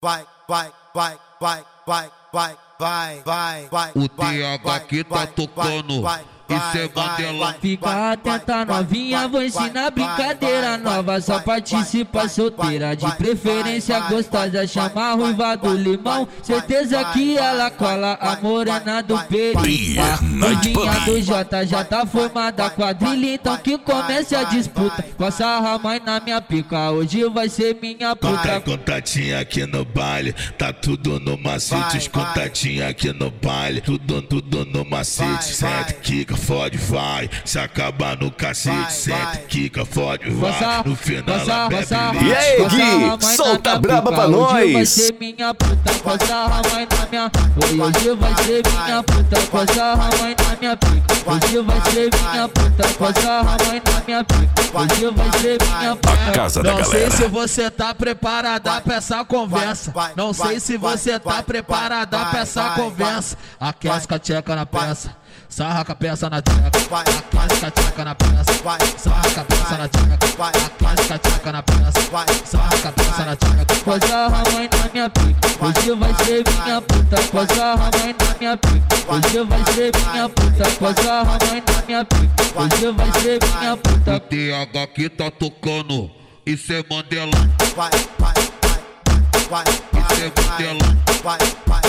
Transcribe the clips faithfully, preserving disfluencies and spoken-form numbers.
vai, vai, vai, vai, vai, vai, vai, vai, vai. O T H que tá tocando, isso é Mandela. Fica atenta novinha, vou ensinar brincadeira nova. Só participa solteira, de preferência gostosa. Chama a ruiva do limão, certeza que ela cola a morena do peri. A ruivinha do J já tá formada a quadrilha, então que comece a disputa. Passa a mãe na minha pica, hoje vai ser minha puta. Contatinha aqui no baile, tá tudo no macete. Os contatinhos aqui no baile, tudo, tudo no macete. Sente, quica, fode, vai. Se acabar no cacete, sente, quica, fode, vai. No final ela bebe leite. E aí, Gui, solta braba pra nós. Hoje vai ser minha puta, passa a mãe na minha. Hoje vai ser minha puta, passa a mãe na minha pica. Hoje vai ser minha puta, passa a mãe na minha pica. Hoje vai ser minha puta. A casa da Não galera. sei se você tá preparada pra essa conversa. Não sei se você tá preparada pra essa conversa. Aquece com a tcheca na peça, sarra com a peça na tcheca. Aquece com a tcheca na peça, sarra com a peça na tcheca. Aquece com a tcheca na peça, sarra com a peça na tcheca. Passa a mãe na minha pica, hoje vai ser minha puta. Passa a mãe na minha pica, hoje vai ser minha puta. Passa a mãe na minha pica, hoje vai ser minha O puta. T H que tá tocando, isso é Mandela. Vai, vai, vai, vai, Isso é Mandela. vai, vai,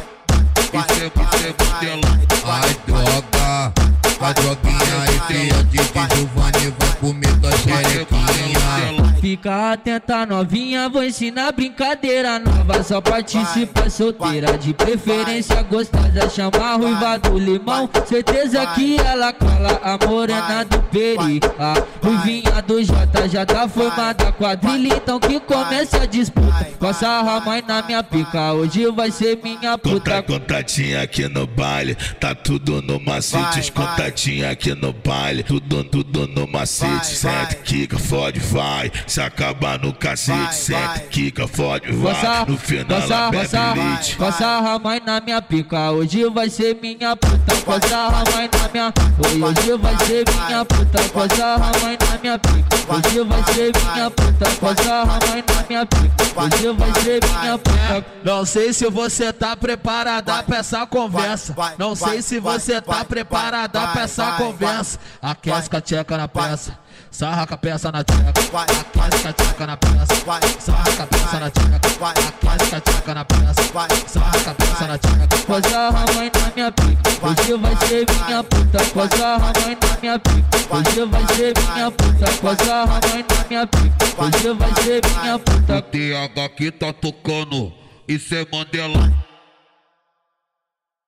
vai, Isso é, isso é Mandela. Ai, droga, a droguinha aí cria de Giovanni, vai comer tua xerequinha. Fica atenta novinha, vou ensinar brincadeira nova. Só participa solteira, de preferência gostosa. Chama a ruiva do limão, certeza que ela cola a morena do peri. A ruivinha do J já tá formada a quadrilha, então que comece a disputa. Passa a mãe na minha pica, hoje vai ser minha puta. Conta, contatinha aqui no baile, tá tudo no macete. Os contatinhos aqui no baile, tudo, tudo no macete. Sente, quica, fode, vai. Se acabar no cacete, sente, quica, fode, vai. No final ela bebe leite. Passa a mãe na minha pica, hoje vai ser minha puta. Passa a mãe na minha, hoje vai ser minha puta. Passa a mãe na minha pica, hoje vai ser minha puta. Passa a mãe na minha pica, hoje vai ser minha puta. Não sei se você tá preparada pra essa conversa. Não sei se você tá preparada pra essa conversa. Aquece com a tcheca na peça, sarra com a peça na tcheca. Aquece com a tcheca na peça, sarra com a peça na tcheca. Aquece com a tcheca na peça, sarra com a peça na tcheca. Passa a mãe na minha pica, hoje vai ser minha puta. Passa a mãe na minha pica, hoje vai ser minha puta. Passa a mãe na minha pica, hoje vai ser minha puta. O T H que tá tocando, isso é Mandela.